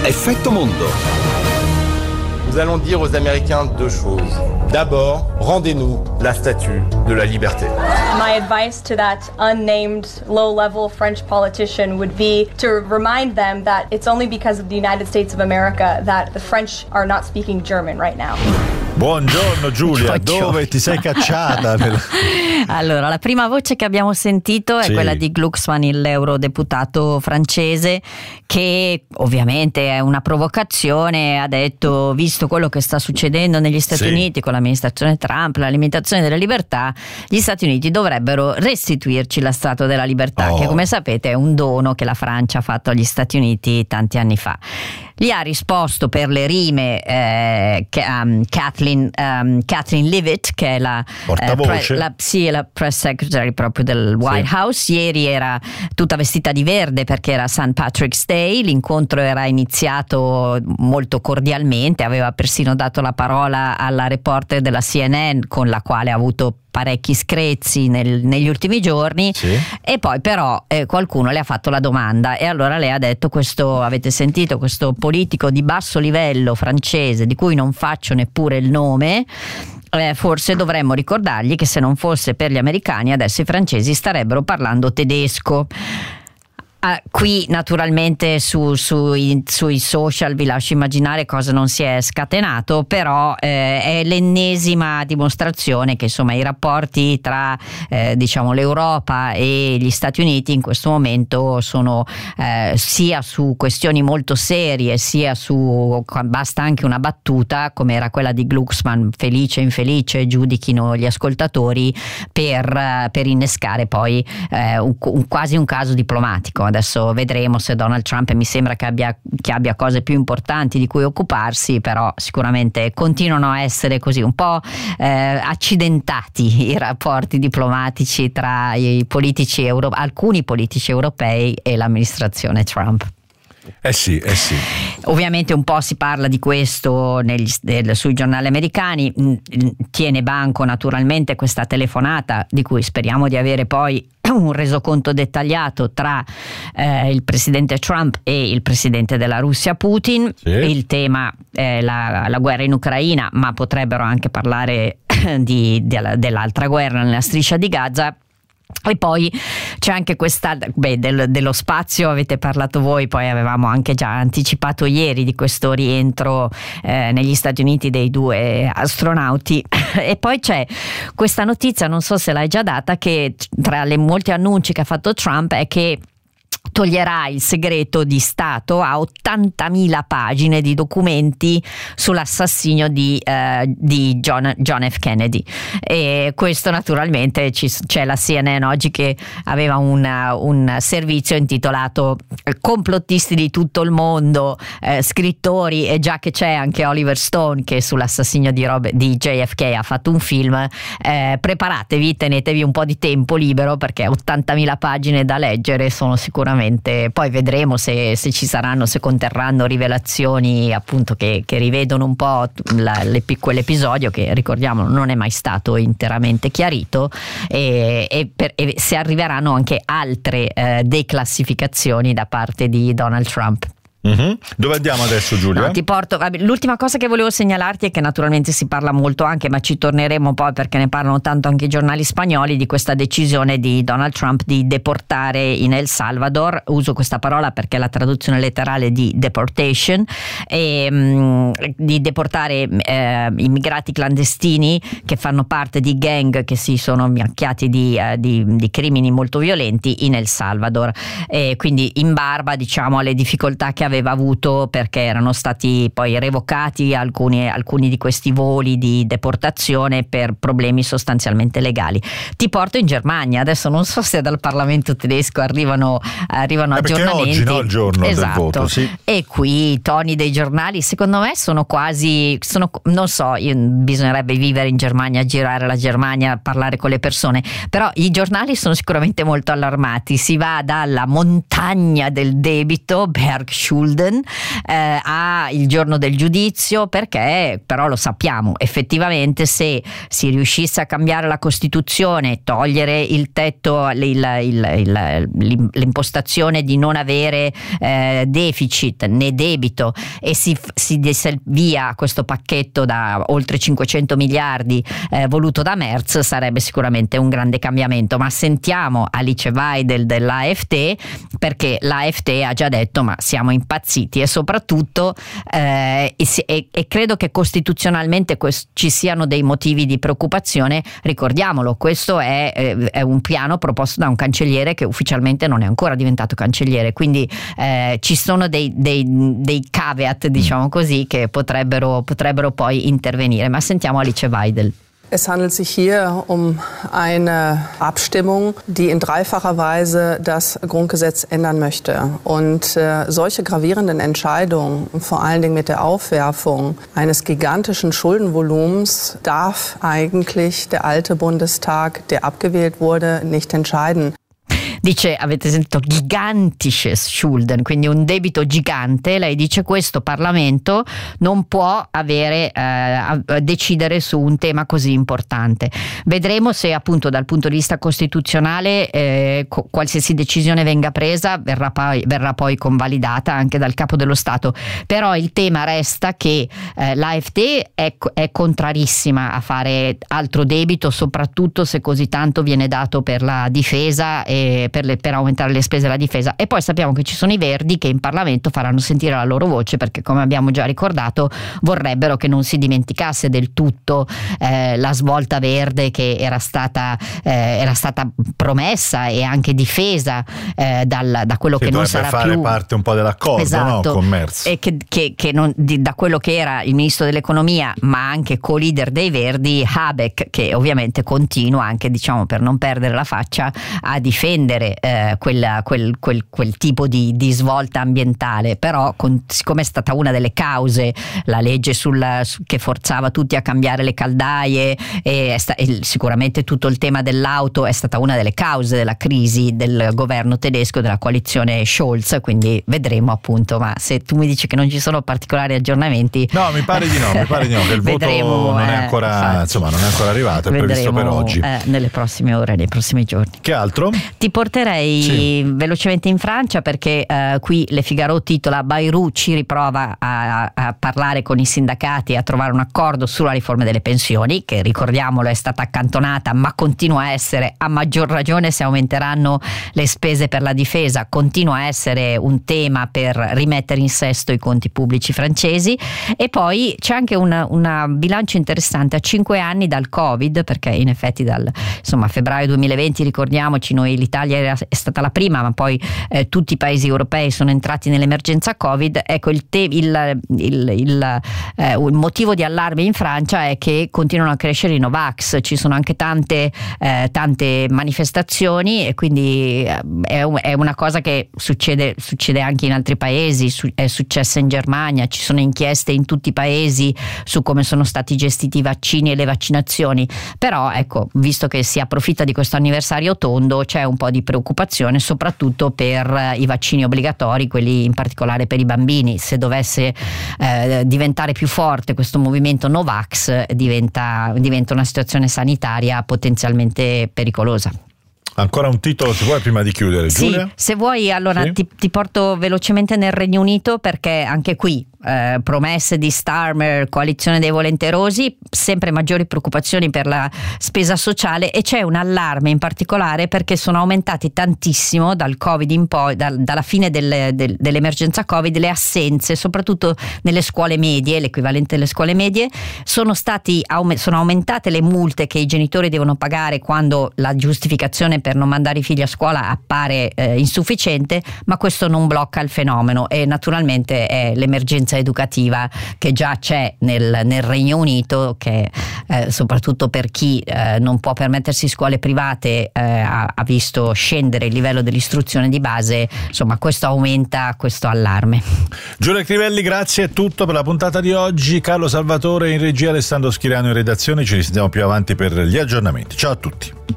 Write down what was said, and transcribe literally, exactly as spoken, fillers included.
Effetto Mondo. Nous allons dire aux Américains deux choses. D'abord, rendez-nous la statue de la liberté. My advice to that unnamed low-level French politician would be to remind them that it's only because of the United States of America that the French are not speaking German right now. Buongiorno Giulia, Buongiorno. Dove ti sei cacciata? Allora, la prima voce che abbiamo sentito è Sì. quella di Glucksmann, l'eurodeputato francese, che ovviamente è una provocazione. Ha detto, visto quello che sta succedendo negli Stati Sì. Uniti con l'amministrazione Trump, la limitazione delle libertà, gli Stati Uniti dovrebbero restituirci la Statua della Libertà, Oh. che come sapete è un dono che la Francia ha fatto agli Stati Uniti tanti anni fa. Gli ha risposto per le rime eh, che, um, Kathleen, um, Kathleen Leavitt, che è la, Portavoce. eh, pre- la, sì, è la press secretary proprio del White Sì. House. Ieri era tutta vestita di verde perché era Saint Patrick's Day. L'incontro era iniziato molto cordialmente, aveva persino dato la parola alla reporter della C N N, con la quale ha avuto parecchi screzi nel- negli ultimi giorni. Sì. E poi però eh, qualcuno le ha fatto la domanda e allora lei ha detto, questo avete sentito, questo politico di basso livello francese di cui non faccio neppure il nome, eh, forse dovremmo ricordargli che se non fosse per gli americani adesso i francesi starebbero parlando tedesco. Ah, qui naturalmente su, sui, sui social vi lascio immaginare cosa non si è scatenato, però eh, è l'ennesima dimostrazione che insomma i rapporti tra eh, diciamo l'Europa e gli Stati Uniti in questo momento sono eh, sia su questioni molto serie, sia su, basta anche una battuta come era quella di Glucksmann, felice infelice giudichino gli ascoltatori, per, per innescare poi eh, un, un, quasi un caso diplomatico. Adesso vedremo se Donald Trump, mi sembra che abbia, che abbia cose più importanti di cui occuparsi, però sicuramente continuano a essere così un po' eh, accidentati i rapporti diplomatici tra i politici euro, alcuni politici europei e l'amministrazione Trump. Eh sì, eh sì. Ovviamente un po' si parla di questo negli, del, sui giornali americani. Tiene banco naturalmente questa telefonata di cui speriamo di avere poi un resoconto dettagliato tra eh, il presidente Trump e il presidente della Russia Putin. Sì. Il tema è la, la guerra in Ucraina, ma potrebbero anche parlare di, della, dell'altra guerra nella striscia di Gaza. E poi c'è anche questa, beh, del, dello spazio avete parlato voi, poi avevamo anche già anticipato ieri di questo rientro eh, negli Stati Uniti dei due astronauti. E poi c'è questa notizia, non so se l'hai già data, che tra le molti annunci che ha fatto Trump è che toglierà il segreto di Stato a ottantamila pagine di documenti sull'assassinio di, eh, di John, John F. Kennedy. E questo naturalmente ci, c'è la C N N oggi che aveva una, un servizio intitolato Complottisti di tutto il mondo, eh, scrittori, e già che c'è anche Oliver Stone che sull'assassinio di, Robert, di J F K ha fatto un film, eh, preparatevi, tenetevi un po' di tempo libero perché ottantamila pagine da leggere sono sicuramente. Poi vedremo se, se ci saranno, se conterranno rivelazioni appunto che, che rivedono un po' la, le, quell'episodio che ricordiamo non è mai stato interamente chiarito, e, e, per, e se arriveranno anche altre eh, declassificazioni da parte di Donald Trump. Mm-hmm. Dove andiamo adesso, Giulia? No, ti porto, vabbè, l'ultima cosa che volevo segnalarti è che naturalmente si parla molto anche, ma ci torneremo poi perché ne parlano tanto anche i giornali spagnoli, di questa decisione di Donald Trump di deportare in El Salvador. Uso questa parola perché è la traduzione letterale di deportation, e, mh, di deportare eh, immigrati clandestini che fanno parte di gang che si sono macchiati di, eh, di, di crimini molto violenti in El Salvador, e quindi in barba diciamo alle difficoltà che aveva avuto perché erano stati poi revocati alcuni, alcuni di questi voli di deportazione per problemi sostanzialmente legali. Ti porto in Germania, adesso non so se dal Parlamento tedesco arrivano, arrivano eh aggiornamenti. Oggi, no, il giorno esatto. del voto, sì. E qui i toni dei giornali secondo me sono quasi, sono, non so, io, bisognerebbe vivere in Germania, girare la Germania, parlare con le persone, però i giornali sono sicuramente molto allarmati. Si va dalla montagna del debito, Bergschule, Schulden eh, a il giorno del giudizio, perché però lo sappiamo, effettivamente se si riuscisse a cambiare la Costituzione, togliere il tetto, il, il, il, l'impostazione di non avere eh, deficit né debito, e si, si desse via questo pacchetto da oltre cinquecento miliardi eh, voluto da Merz, sarebbe sicuramente un grande cambiamento. Ma sentiamo Alice Weidel dell'A F D, perché l'A F D ha già detto ma siamo impazziti, e soprattutto eh, e, e, e credo che costituzionalmente quest- ci siano dei motivi di preoccupazione. Ricordiamolo, questo è, è un piano proposto da un cancelliere che ufficialmente non è ancora diventato cancelliere, quindi eh, ci sono dei, dei, dei caveat, diciamo così, che potrebbero, potrebbero poi intervenire. Ma sentiamo Alice Weidel. Es handelt sich hier um eine Abstimmung, die in dreifacher Weise das Grundgesetz ändern möchte. Und äh, solche gravierenden Entscheidungen, vor allen Dingen mit der Aufwerfung eines gigantischen Schuldenvolumens, darf eigentlich der alte Bundestag, der abgewählt wurde, nicht entscheiden. Dice, avete sentito, gigantisches Schulden, quindi un debito gigante. Lei dice questo Parlamento non può avere eh, a decidere su un tema così importante. Vedremo se appunto dal punto di vista costituzionale eh, qualsiasi decisione venga presa verrà poi, verrà poi convalidata anche dal capo dello Stato. Però il tema resta che eh, l'A F D è, è contrarissima a fare altro debito, soprattutto se così tanto viene dato per la difesa e Per, le, per aumentare le spese della difesa. E poi sappiamo che ci sono i Verdi che in Parlamento faranno sentire la loro voce, perché come abbiamo già ricordato vorrebbero che non si dimenticasse del tutto eh, la svolta verde che era stata, eh, era stata promessa e anche difesa eh, dal, da quello sì, che non sarà fare più parte un po' dell'accordo, esatto, no? Con Merz, e che, che, che non, di, da quello che era il ministro dell'economia ma anche co-leader dei Verdi Habeck, che ovviamente continua anche, diciamo, per non perdere la faccia, a difendere Eh, quella, quel, quel, quel tipo di, di svolta ambientale. Però con, siccome è stata una delle cause la legge sul, su, che forzava tutti a cambiare le caldaie e, sta, e sicuramente tutto il tema dell'auto è stata una delle cause della crisi del governo tedesco, della coalizione Scholz, quindi vedremo appunto. Ma se tu mi dici che non ci sono particolari aggiornamenti, no, mi pare di no, mi pare di no, che il vedremo, voto non è eh, ancora infatti, insomma non è ancora arrivato, è vedremo, previsto per oggi eh, nelle prossime ore, nei prossimi giorni. Che altro? Ti porterei sì. velocemente in Francia, perché eh, qui Le Figaro titola: Bayrou ci riprova a, a parlare con i sindacati e a trovare un accordo sulla riforma delle pensioni, che ricordiamolo è stata accantonata ma continua a essere, a maggior ragione se aumenteranno le spese per la difesa, continua a essere un tema per rimettere in sesto i conti pubblici francesi. E poi c'è anche un bilancio interessante a cinque anni dal Covid, perché in effetti dal insomma febbraio duemilaventi, ricordiamoci, noi l'Italia era, è stata la prima, ma poi eh, tutti i paesi europei sono entrati nell'emergenza Covid. Ecco, il, te, il, il, il, eh, il motivo di allarme in Francia è che continuano a crescere i Novax, ci sono anche tante, eh, tante manifestazioni, e quindi eh, è, un, è una cosa che succede, succede anche in altri paesi, su, è successa in Germania, ci sono inchieste in tutti i paesi su come sono stati gestiti i vaccini e le vaccinazioni. Però ecco, visto che si approfitta di questo anniversario tondo, c'è un po' di preoccupazione soprattutto per i vaccini obbligatori, quelli in particolare per i bambini. Se dovesse eh, diventare più forte questo movimento Novax, diventa, diventa una situazione sanitaria potenzialmente pericolosa. Ancora un titolo, se vuoi, prima di chiudere, sì, Giulia? Se vuoi, allora sì. ti, ti porto velocemente nel Regno Unito, perché anche qui eh, promesse di Starmer, coalizione dei volenterosi, sempre maggiori preoccupazioni per la spesa sociale, e c'è un allarme in particolare perché sono aumentati tantissimo dal Covid in poi, dal, dalla fine del, del, dell'emergenza Covid, le assenze, soprattutto nelle scuole medie, l'equivalente delle scuole medie. Sono stati sono aumentate le multe che i genitori devono pagare quando la giustificazione per non mandare i figli a scuola appare eh, insufficiente, ma questo non blocca il fenomeno, e naturalmente è l'emergenza educativa che già c'è nel, nel Regno Unito, che eh, soprattutto per chi eh, non può permettersi scuole private eh, ha, ha visto scendere il livello dell'istruzione di base. Insomma, questo aumenta questo allarme. Giulia Crivelli, grazie, è tutto per la puntata di oggi. Carlo Salvatore in regia, Alessandro Schiriano in redazione. Ci risentiamo più avanti per gli aggiornamenti. Ciao a tutti.